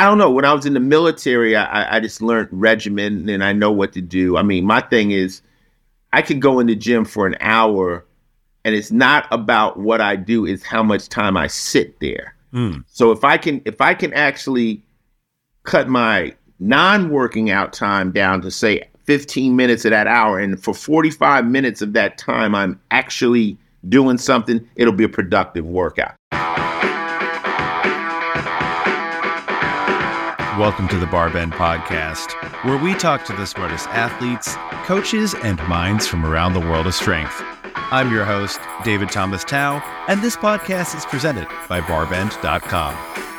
I don't know. When I was in the military, I just learned regimen and I know what to do. I mean, my thing is I could go in the gym for an hour and it's not about what I do, it's how much time I sit there. So if I can actually cut my non-working out time down to say 15 minutes of that hour, and for 45 minutes of that time I'm actually doing something, it'll be a productive workout. Welcome to the Barbend Podcast, where we talk to the smartest athletes, coaches, and minds from around the world of strength. I'm your host, David Thomas Tao, and this podcast is presented by Barbend.com.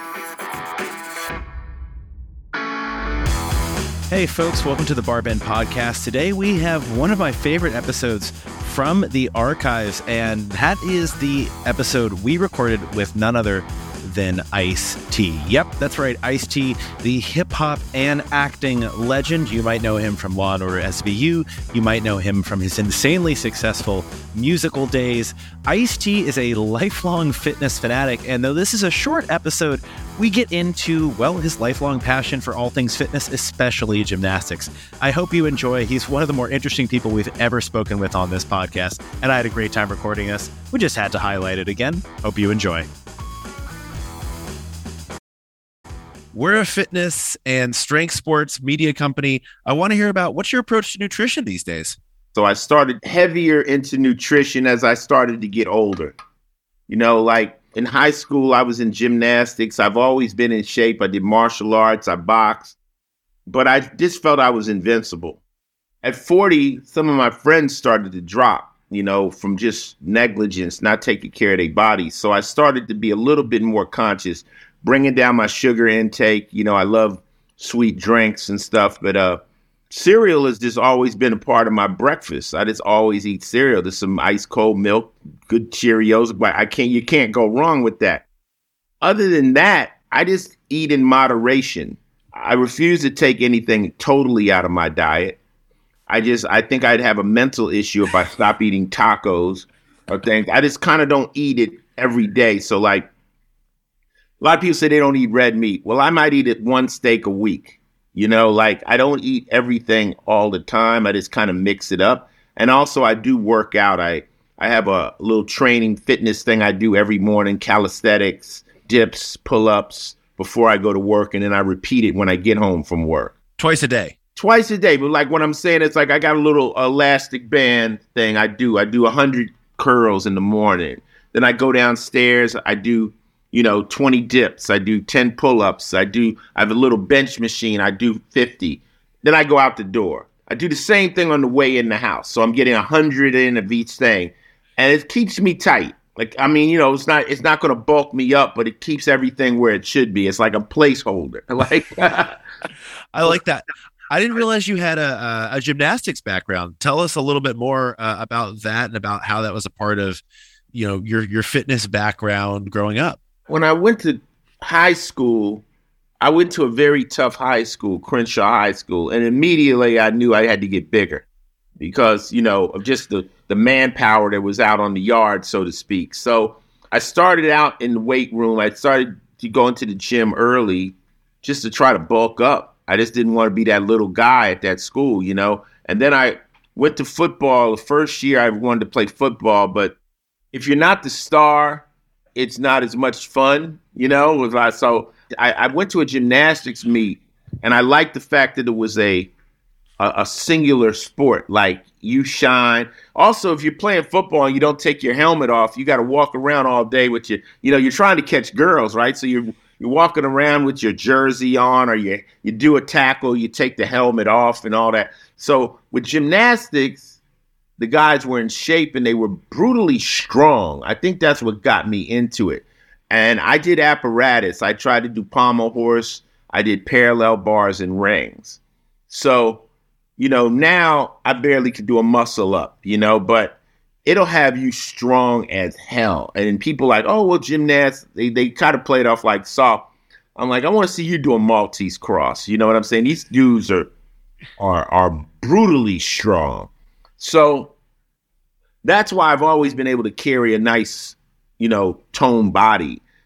Hey folks, welcome to the Barbend Podcast. Today we have one of my favorite episodes from the archives, and that is the episode we recorded with none other than Ice-T. Yep, that's right, Ice-T, the hip-hop and acting legend. You might know him from Law & Order SVU. You might know him from his insanely successful musical days. Ice-T is a lifelong fitness fanatic, and though this is a short episode, we get into, well, his lifelong passion for all things fitness, especially gymnastics. I hope you enjoy. He's one of the more interesting people we've ever spoken with on this podcast, and I had a great time recording this. We just had to highlight it again. Hope you enjoy. We're a fitness and strength sports media company. I want to hear about what's your approach to nutrition these days? So I started heavier into nutrition as I started to get older. You know, like in high school, I was in gymnastics. I've always been in shape. I did martial arts. I boxed. But I just felt I was invincible. At 40, some of my friends started to drop, you know, from just negligence, not taking care of their bodies. So I started to be a little bit more conscious, bringing down my sugar intake. You know, I love sweet drinks and stuff, but cereal has just always been a part of my breakfast. I just always eat cereal. There's some ice cold milk, good Cheerios, but you can't go wrong with that. Other than that, I just eat in moderation. I refuse to take anything totally out of my diet. I think I'd have a mental issue if I stop eating tacos or things. I just kind of don't eat it every day. So like, a lot of people say they don't eat red meat. Well, I might eat it one steak a week. You know, like I don't eat everything all the time. I just kind of mix it up. And also I do work out. I have a little training fitness thing I do every morning, calisthenics, dips, pull-ups before I go to work. And then I repeat it when I get home from work. Twice a day. Twice a day. But like what I'm saying, it's like I got a little elastic band thing I do. I do 100 curls in the morning. Then I go downstairs. I do 20 dips. I do 10 pull-ups. I have a little bench machine. I do 50. Then I go out the door. I do the same thing on the way in the house. So I'm getting 100 in of each thing. And it keeps me tight. Like, I mean, it's not going to bulk me up, but it keeps everything where it should be. It's like a placeholder. Like, I like that. I didn't realize you had a gymnastics background. Tell us a little bit more about that and about how that was a part of, your fitness background growing up. When I went to high school, I went to a very tough high school, Crenshaw High School, and immediately I knew I had to get bigger because, of just the manpower that was out on the yard, so to speak. So I started out in the weight room. I started to go into the gym early just to try to bulk up. I just didn't want to be that little guy at that school, And then I went to football. The first year I wanted to play football, but if you're not the star, it's not as much fun, So I went to a gymnastics meet, and I liked the fact that it was a singular sport. Like you shine. Also, if you're playing football and you don't take your helmet off, you got to walk around all day with you're trying to catch girls, right? So you're walking around with your jersey on, or you do a tackle, you take the helmet off and all that. So with gymnastics, the guys were in shape and they were brutally strong. I think that's what got me into it. And I did apparatus. I tried to do pommel horse. I did parallel bars and rings. So, now I barely could do a muscle up, but it'll have you strong as hell. And people like, oh, well, gymnasts, they kind of play it off like soft. I'm like, I want to see you do a Maltese cross. You know what I'm saying? These dudes are brutally strong. So that's why I've always been able to carry a nice, toned body.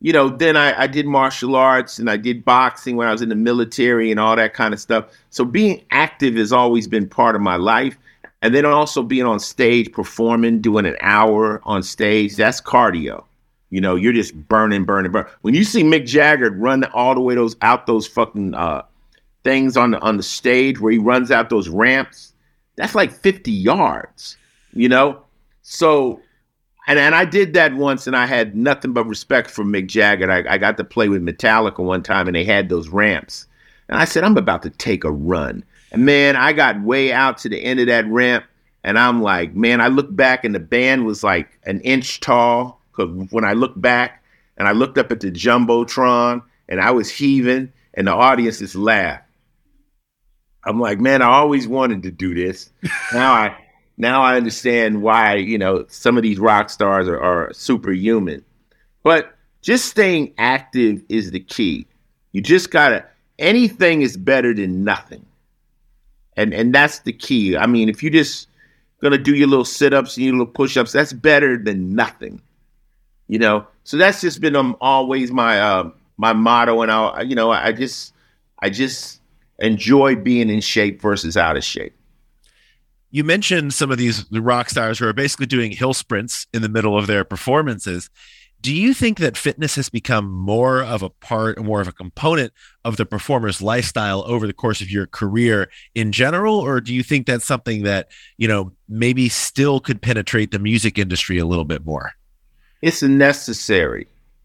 then I did martial arts and I did boxing when I was in the military and all that kind of stuff. So being active has always been part of my life. And then also being on stage, performing, doing an hour on stage, that's cardio. You're just burning. When you see Mick Jagger run all the way those fucking things on the stage where he runs out those ramps, that's like 50 yards, So, and I did that once, and I had nothing but respect for Mick Jagger. I got to play with Metallica one time, and they had those ramps. And I said, I'm about to take a run. And man, I got way out to the end of that ramp, and I'm like, man, I looked back, and the band was like an inch tall. Because when I looked back, and I looked up at the Jumbotron, and I was heaving, and the audience just laughed. I'm like, man, I always wanted to do this. Now I understand why, some of these rock stars are superhuman. But just staying active is the key. You just anything is better than nothing. And that's the key. I mean, if you're just going to do your little sit-ups and your little push-ups, that's better than nothing. So that's just been always my my motto. And I just enjoy being in shape versus out of shape. You mentioned some of the rock stars who are basically doing hill sprints in the middle of their performances. Do you think that fitness has become more of a component of the performer's lifestyle over the course of your career in general? Or do you think that's something that, maybe still could penetrate the music industry a little bit more? It's necessary.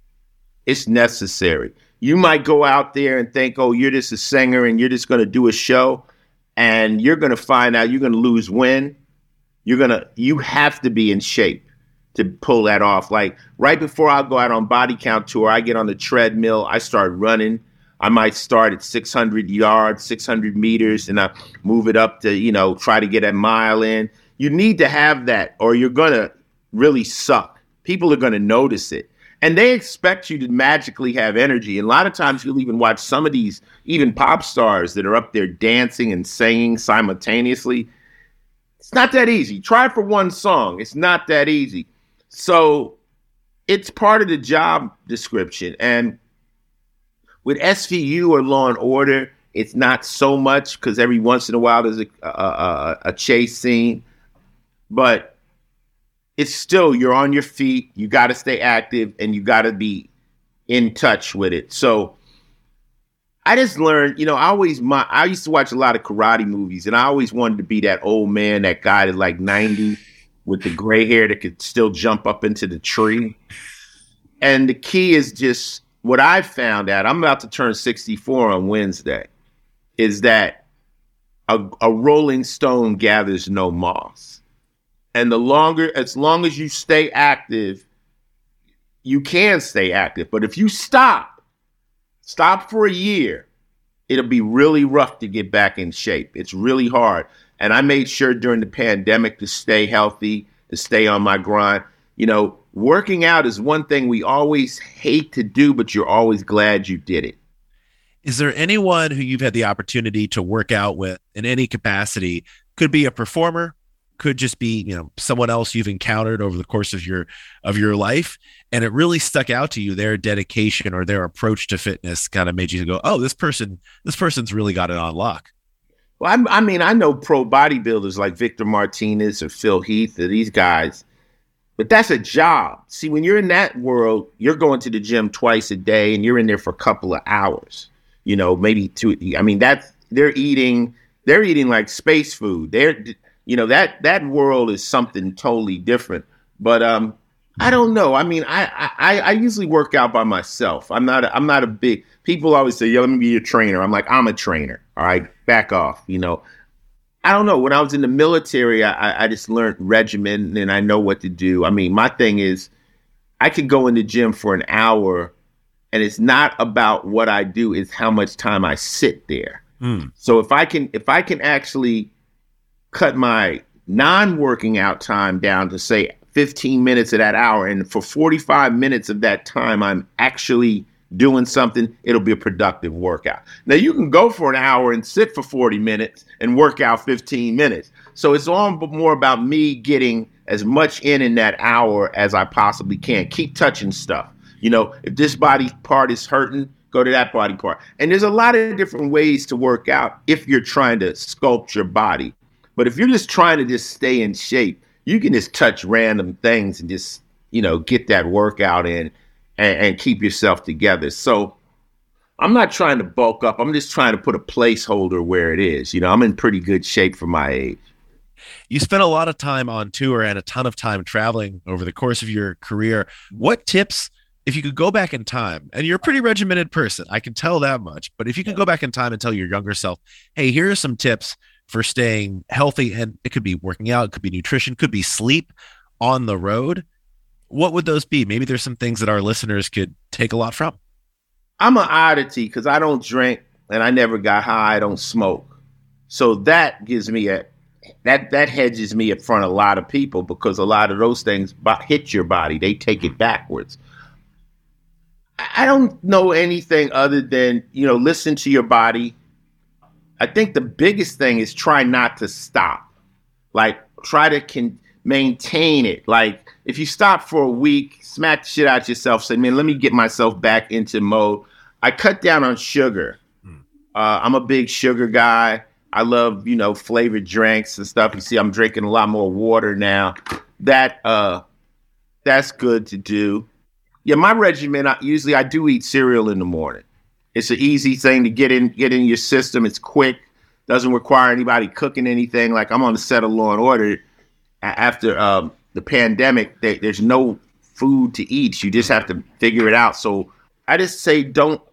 You might go out there and think, oh, you're just a singer and you're just going to do a show, and you're going to find out you're going to lose wind. You have to be in shape to pull that off. Like right before I go out on body count tour, I get on the treadmill, I start running. I might start at 600 yards, 600 meters, and I move it up to, try to get a mile in. You need to have that, or you're going to really suck. People are going to notice it. And they expect you to magically have energy. And a lot of times you'll even watch some of these, even pop stars that are up there dancing and singing simultaneously. It's not that easy. Try for one song. It's not that easy. So it's part of the job description. And with SVU or Law and Order, it's not so much because every once in a while there's a chase scene. But it's still, you're on your feet. You got to stay active and you got to be in touch with it. So I just learned, I used to watch a lot of karate movies, and I always wanted to be that old man, that guy that's like 90 with the gray hair that could still jump up into the tree. And the key is just what I found out. I'm about to turn 64 on Wednesday, is that a rolling stone gathers no moss. And as long as you stay active, you can stay active. But if you stop for a year, it'll be really rough to get back in shape. It's really hard. And I made sure during the pandemic to stay healthy, to stay on my grind. Working out is one thing we always hate to do, but you're always glad you did it. Is there anyone who you've had the opportunity to work out with in any capacity? Could be a performer, could just be, someone else you've encountered over the course of your life, and it really stuck out to you, their dedication or their approach to fitness kind of made you go, oh, this person's really got it on lock. Well, I know pro bodybuilders like Victor Martinez or Phil Heath or these guys, but that's a job. See, when you're in that world, you're going to the gym twice a day and you're in there for a couple of hours, maybe two. They're eating like space food. That world is something totally different. But I don't know. I usually work out by myself. I'm not a big, people always say, yo, let me be your trainer. I'm like, I'm a trainer. All right, back off. I don't know. When I was in the military, I just learned regimen and I know what to do. My thing is I could go in the gym for an hour and it's not about what I do, it's how much time I sit there. So if I can actually cut my non-working out time down to say 15 minutes of that hour, and for 45 minutes of that time I'm actually doing something, it'll be a productive workout. Now you can go for an hour and sit for 40 minutes and work out 15 minutes. So it's all more about me getting as much in that hour as I possibly can. Keep touching stuff. If this body part is hurting, go to that body part. And there's a lot of different ways to work out if you're trying to sculpt your body. But if you're just trying to just stay in shape, you can just touch random things and just, get that workout in and keep yourself together. So I'm not trying to bulk up. I'm just trying to put a placeholder where it is. I'm in pretty good shape for my age. You spent a lot of time on tour and a ton of time traveling over the course of your career. What tips, if you could go back in time, and you're a pretty regimented person, I can tell that much, but if you could go back in time and tell your younger self, hey, here are some tips for staying healthy, and it could be working out, it could be nutrition, could be sleep on the road, what would those be? Maybe there's some things that our listeners could take a lot from. I'm an oddity because I don't drink and I never got high. I don't smoke. So that gives me that hedges me in front of a lot of people, because a lot of those things hit your body. They take it backwards. I don't know anything other than, listen to your body. I think the biggest thing is try not to stop. Like, try to maintain it. Like, if you stop for a week, smack the shit out yourself, say, man, let me get myself back into mode. I cut down on sugar. I'm a big sugar guy. I love, flavored drinks and stuff. You see, I'm drinking a lot more water now. That's good to do. Yeah, my regimen, I do eat cereal in the morning. It's an easy thing to get in your system. It's quick. Doesn't require anybody cooking anything. Like, I'm on the set of Law and Order. After the pandemic, there's no food to eat. You just have to figure it out. So I just say,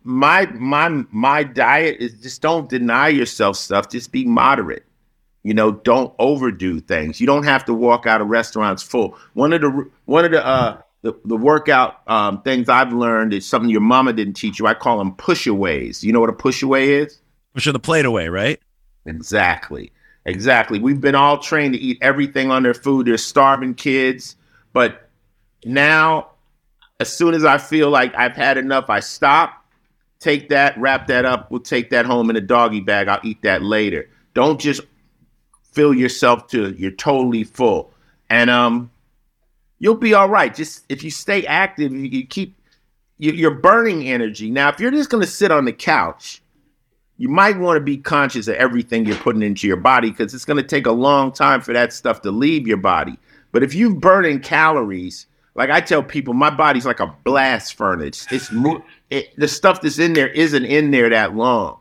my diet is just don't deny yourself stuff. Just be moderate. Don't overdo things. You don't have to walk out of restaurants full. One of the workout things I've learned is something your mama didn't teach you. I call them push-aways. You know what a push-away is? Pushing the plate away, right? Exactly. We've been all trained to eat everything on their food. They're starving kids. But now, as soon as I feel like I've had enough, I stop, take that, wrap that up. We'll take that home in a doggy bag. I'll eat that later. Don't just fill yourself till you're totally full. And you'll be all right. Just if you stay active, you're burning energy. Now, if you're just going to sit on the couch, you might want to be conscious of everything you're putting into your body, because it's going to take a long time for that stuff to leave your body. But if you're burning calories, like I tell people, my body's like a blast furnace. The stuff that's in there isn't in there that long,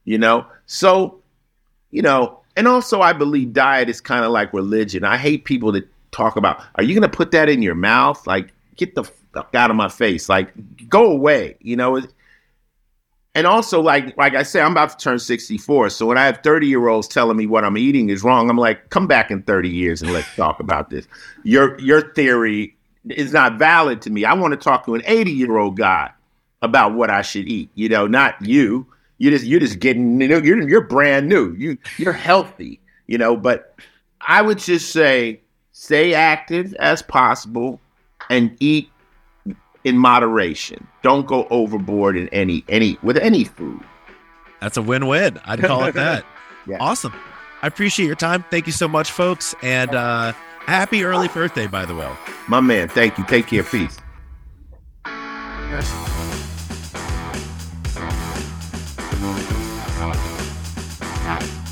So, and also I believe diet is kind of like religion. I hate people that talk about, are you going to put that in your mouth? Like, get the fuck out of my face. Like, go away, And also, like I say, I'm about to turn 64. So when I have 30-year-olds telling me what I'm eating is wrong, I'm like, come back in 30 years and let's talk about this. Your theory is not valid to me. I want to talk to an 80-year-old guy about what I should eat. Not you. You're just getting, you're brand new. You're healthy, But I would just say, stay active as possible and eat in moderation. Don't go overboard in with any food. That's a win-win. I'd call it that. Yeah. Awesome. I appreciate your time. Thank you so much, folks. And happy early birthday, by the way. My man, thank you. Take care. Peace. Yes.